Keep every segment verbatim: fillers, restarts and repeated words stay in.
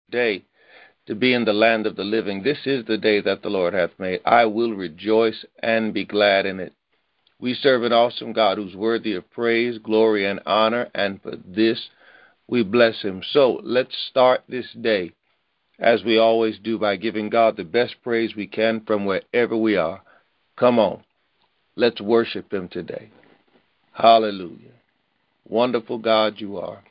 day to be in the land of the living. This is the day that the Lord hath made. I will rejoice and be glad in it. We serve an awesome God who's worthy of praise, glory, and honor, and for this we bless him. So let's start this day, as we always do, by giving God the best praise we can from wherever we are. Come on, let's worship him today. Hallelujah. Wonderful God you are.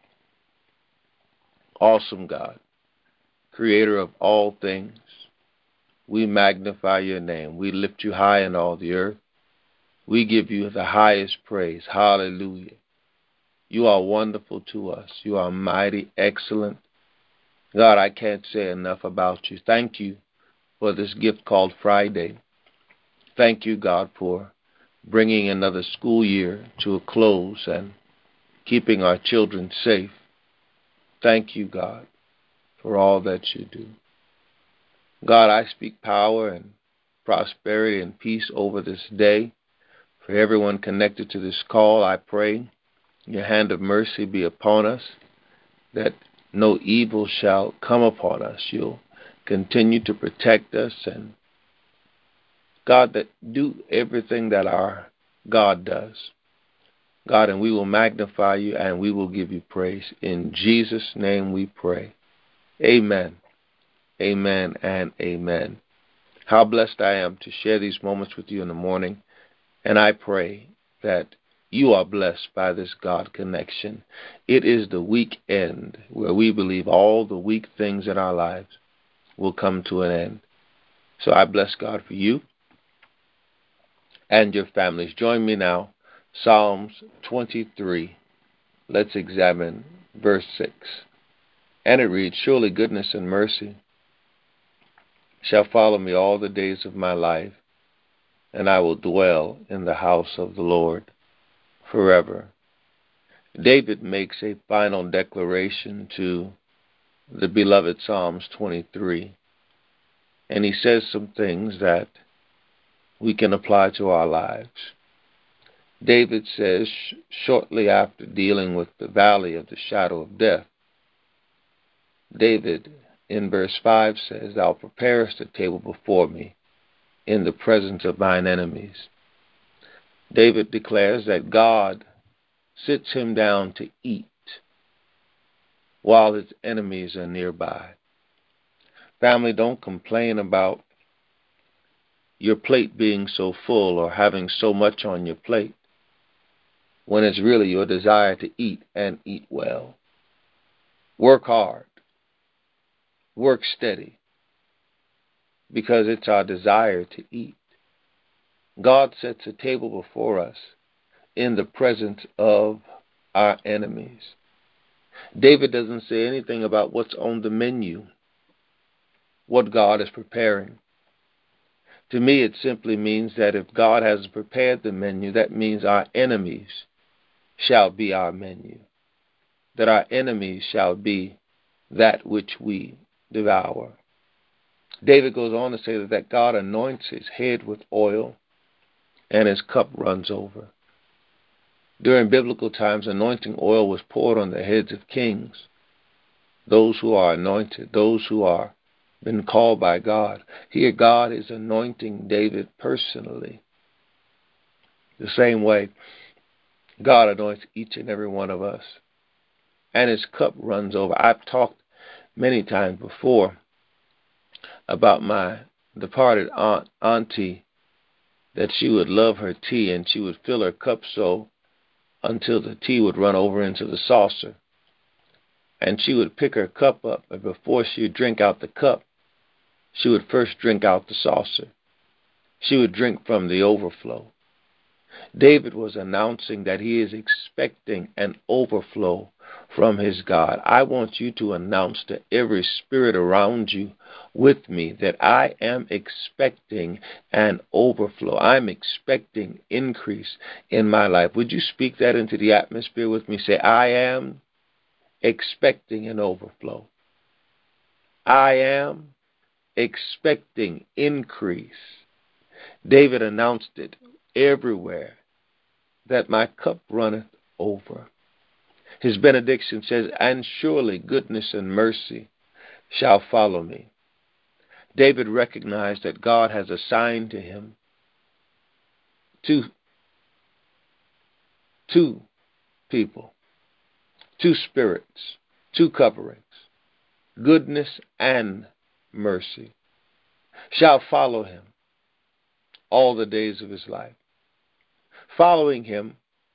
Awesome God, creator of all things. We magnify your name. We lift you high in all the earth. We give you the highest praise. Hallelujah. You are wonderful to us. You are mighty, excellent. God, I can't say enough about you. Thank you for this gift called Friday. Thank you, God, for bringing another school year to a close and keeping our children safe. Thank you, God, for all that you do. God, I speak power and prosperity and peace over this day. For everyone connected to this call, I pray your hand of mercy be upon us, that no evil shall come upon us. You'll continue to protect us, and God, that do everything that our God does. God, and we will magnify you and we will give you praise. In Jesus' name we pray. Amen. Amen and amen. How blessed I am to share these moments with you in the morning, and I pray that you are blessed by this God connection. It is the weekend where we believe all the weak things in our lives will come to an end. So I bless God for you and your families. Join me now, Psalms twenty-three. Let's examine verse six. And it reads, surely goodness and mercy shall follow me all the days of my life, and I will dwell in the house of the Lord forever. David makes a final declaration to the beloved Psalms twenty-three, and he says some things that we can apply to our lives. David says, sh- shortly after dealing with the valley of the shadow of death, David in verse five says, thou preparest a table before me in the presence of mine enemies. David declares that God sits him down to eat while his enemies are nearby. Family, don't complain about your plate being so full or having so much on your plate when it's really your desire to eat and eat well. Work hard. Work steady, because it's our desire to eat. God sets a table before us in the presence of our enemies. David doesn't say anything about what's on the menu, what God is preparing. To me, it simply means that if God has prepared the menu, that means our enemies shall be our menu, that our enemies shall be that which we devour. David goes on to say that, that God anoints his head with oil and his cup runs over. During biblical times, anointing oil was poured on the heads of kings, those who are anointed, those who are been called by God. Here God is anointing David personally. The same way God anoints each and every one of us. And his cup runs over. I've talked many times before about my departed aunt, auntie, that she would love her tea and she would fill her cup so until the tea would run over into the saucer. And she would pick her cup up, and before she would drink out the cup, she would first drink out the saucer. She would drink from the overflow. David was announcing that he is expecting an overflow from his God. I want you to announce to every spirit around you with me that I am expecting an overflow. I'm expecting increase in my life. Would you speak that into the atmosphere with me? Say, I am expecting an overflow. I am expecting increase. David announced it everywhere, that my cup runneth over. His benediction says, and surely goodness and mercy shall follow me. David recognized that God has assigned to him two, two people, two spirits, two coverings, goodness and mercy, shall follow him all the days of his life. Following him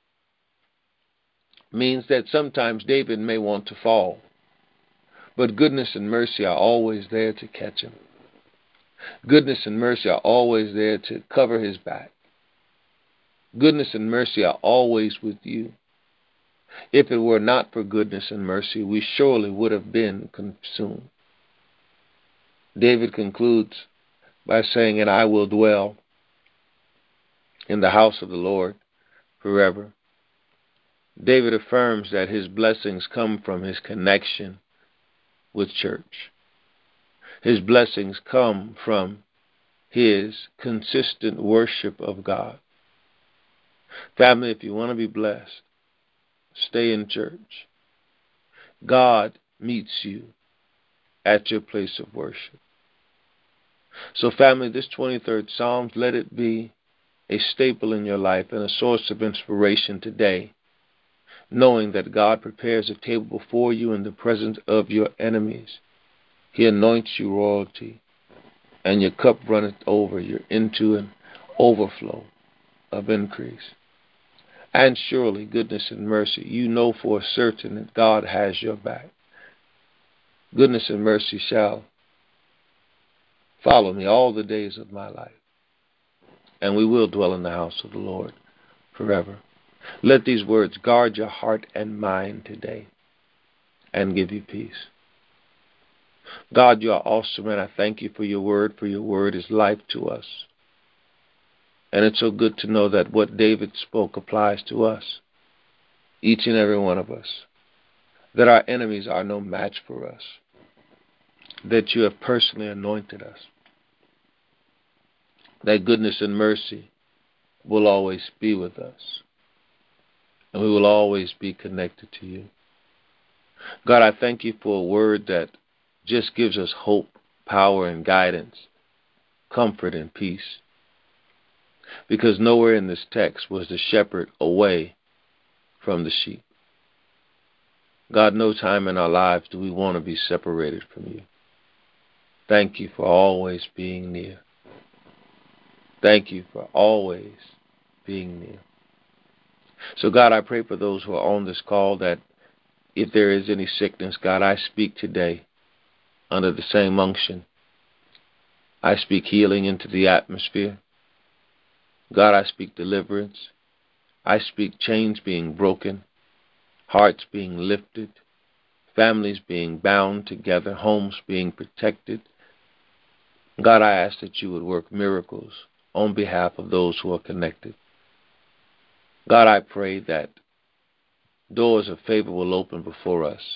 means that sometimes David may want to fall, but goodness and mercy are always there to catch him. Goodness and mercy are always there to cover his back. Goodness and mercy are always with you. If it were not for goodness and mercy, we surely would have been consumed. David concludes by saying, and I will dwell in the house of the Lord forever. David affirms that his blessings come from his connection with church. His blessings come from his consistent worship of God. Family, if you want to be blessed, stay in church. God meets you at your place of worship. So family, this twenty-third Psalm, let it be a staple in your life and a source of inspiration today, knowing that God prepares a table before you in the presence of your enemies. He anoints you royalty, and your cup runneth over. You're into an overflow of increase. And surely goodness and mercy, you know for certain that God has your back. Goodness and mercy shall follow me all the days of my life, and we will dwell in the house of the Lord forever. Let these words guard your heart and mind today and give you peace. God, you are awesome, and I thank you for your word, for your word is life to us. And it's so good to know that what David spoke applies to us, each and every one of us, that our enemies are no match for us, that you have personally anointed us, that goodness and mercy will always be with us, and we will always be connected to you. God, I thank you for a word that just gives us hope, power, and guidance, comfort, and peace. Because nowhere in this text was the shepherd away from the sheep. God, no time in our lives do we want to be separated from you. Thank you for always being near. Thank you for always being near. So God, I pray for those who are on this call that if there is any sickness, God, I speak today under the same unction. I speak healing into the atmosphere. God, I speak deliverance. I speak chains being broken, hearts being lifted, families being bound together, homes being protected. God, I ask that you would work miracles on behalf of those who are connected. God, I pray that doors of favor will open before us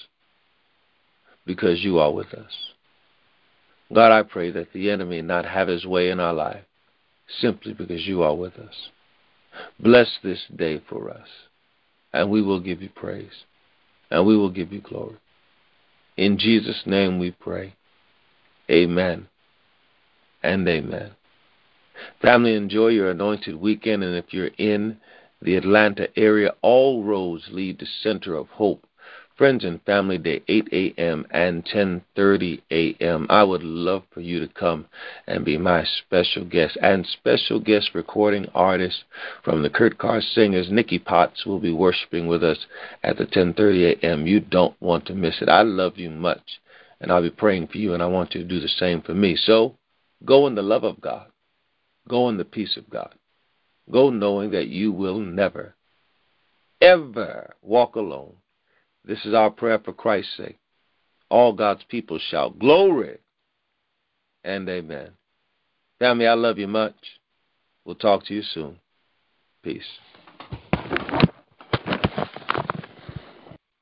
because you are with us. God, I pray that the enemy not have his way in our life simply because you are with us. Bless this day for us, and we will give you praise, and we will give you glory. In Jesus' name we pray. Amen and amen. Family, enjoy your anointed weekend, and if you're in the Atlanta area, all roads lead to Center of Hope. Friends and Family Day, eight a.m. and ten thirty a.m. I would love for you to come and be my special guest. And special guest recording artist from the Kurt Carr Singers, Nikki Potts, will be worshiping with us at the ten thirty a.m. You don't want to miss it. I love you much, and I'll be praying for you, and I want you to do the same for me. So go in the love of God. Go in the peace of God. Go knowing that you will never, ever walk alone. This is our prayer for Christ's sake. All God's people shout glory and amen. Family, I love you much. We'll talk to you soon. Peace.